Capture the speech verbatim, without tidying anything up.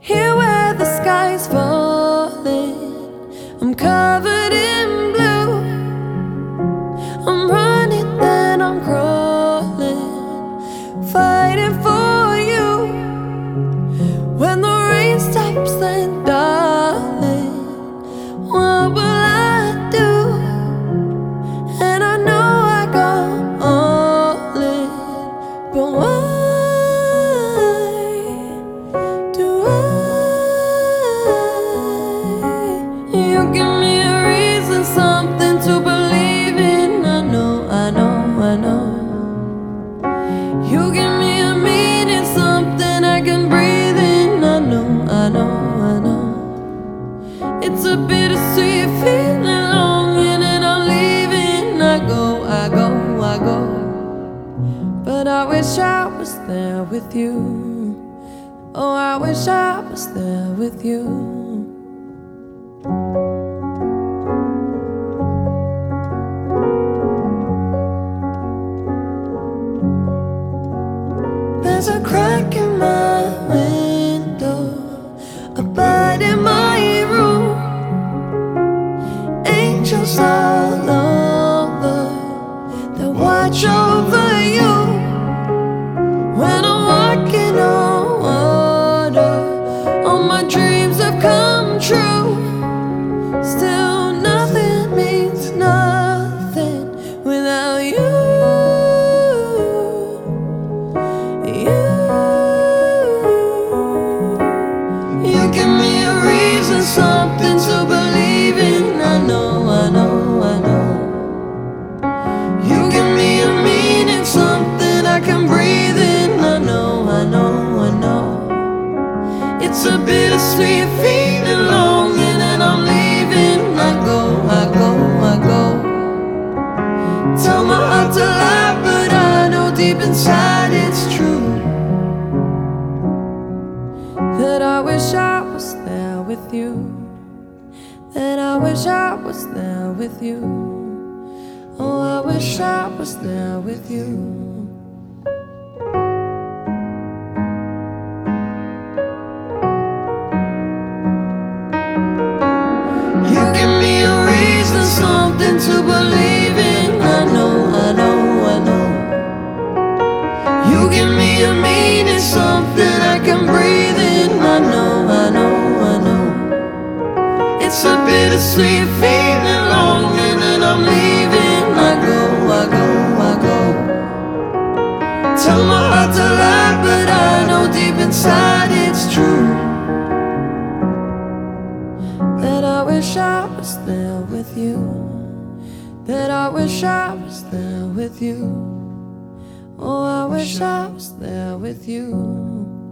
Here where the sky's falling, I'm covered in blue. I'm running, then I'm crawling, fighting for you. When the rain stops, then darling, what will I do? And I know I go all in, but why do I? You give me a reason, something to believe in. I know, I know, I know. You give me a meaning, something I can breathe in. I know, I know, I know. It's a bittersweet feeling, longing, and I'm leaving. I go, I go, I go. But I wish I was there with you. Oh, I wish I was there with you. There's a crack in my window, a bite in my room, angels all over that watch over you. When I'm walking on water, all my dreams have come true. Still nothing means nothing without you. You, you give me a reason, something to believe in. I know, I know, I know. You give me a meaning, something I can breathe in. I know, I know, I know. It's a bittersweet feeling, longing, and I'm leaving. I go, I go, I go. Tell my heart to lie, but I know deep inside it's true. That I wish I was there with you. That I wish I was there with you. Oh, I wish I was there with you. You give me a reason, something to believe in. I know, I know, I know. You give me a meaning, something I can breathe in. I know, I know, I know. It's a bittersweet feeling, longing, and I'm leaving. I go, I go, I go. Tell my heart to lie, but I know deep inside it's true. That I wish I was there with you. That I wish I was there with you. Oh, I wish I was there with you.